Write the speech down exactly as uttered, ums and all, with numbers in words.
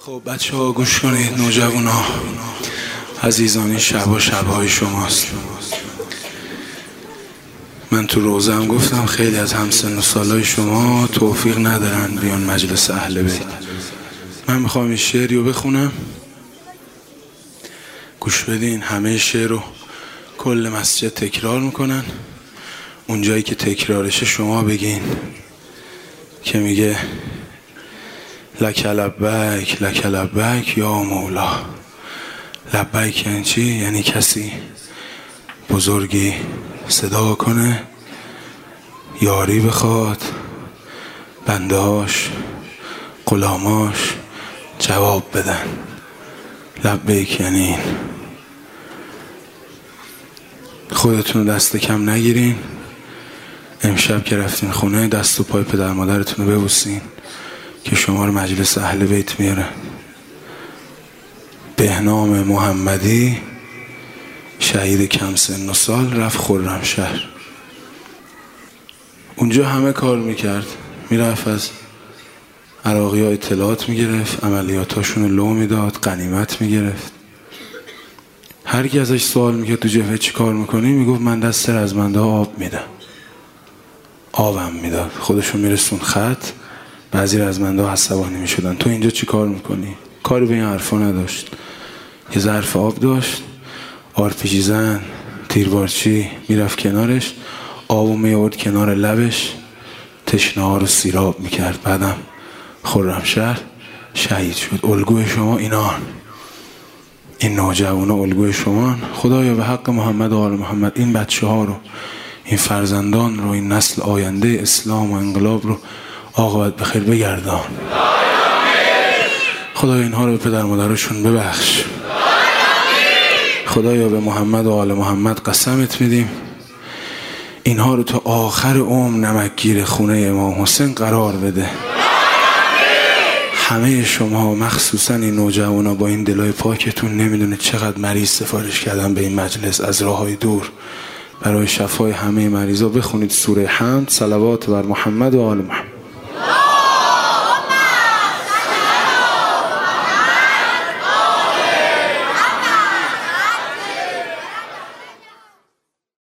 خب بچه ها گوش کنید، نوجوان ها عزیزان، این شب و شبهای شماست. من تو روزه هم گفتم خیلی از همسن و سالای شما توفیق ندارن بیان مجلس اهل بیت. من میخوام این شعری رو بخونم، گوش بدین. همه شعر رو کل مسجد تکرار میکنن، اونجایی که تکرارشه شما بگین که میگه لک لبیک لک لبیک یا مولا. لبیک یعنی چی؟ یعنی کسی بزرگی صدا کنه، یاری بخواد، بندهاش غلاماش جواب بدن. لبیک یعنی این. خودتون دست کم نگیرین. امشب که رفتین خونه دست و پای پدر مادرتون رو ببوسین که شما رو مجلس اهل بیت میاره. بهنام محمدی شهید کم سن و سال رفت خرمشهر. اونجا همه کار میکرد، میرفت از عراقی ها اطلاعات میگرفت، عملیاتاشون لو میداد، غنیمت میگرفت. هر کی ازش سوال میکرد تو جبهه چی کار میکنی؟ میگفت من دست رزمنده ها آب میدم. آبم میداد، خودشون میرسون خط. بعضی رزمنده ها عصبانی میشدن تو اینجا چی کار میکنی؟ کاری به این حرفا نداشت. یه ظرف آب داشت، آرپیجی زن، تیربارچی میرفت کنارش، آبو میورد کنار لبش، تشنه ها رو سیراب میکرد. بعدم خرمشهر شهید شد. الگوی شما اینان، این نوجوانا الگوی شما. خدایا به حق محمد و آل محمد این بچه ها رو، این فرزندان رو، این نسل آینده اسلام و انقلاب رو عاقبت بخیر بگردان. خدایا اینها رو به پدر مادرشون ببخش. خدایا به محمد و آل محمد قسمت میدیم اینها رو تا آخر عمر نمکگیر خونه امام حسین قرار بده. همه شما مخصوصا این نوجوانا با این دلای پاکتون نمیدونه چقدر مریض سفارش کردن به این مجلس از راههای دور. برای شفای همه مریضا بخونید سوره حمد، صلوات بر محمد و آل محمد.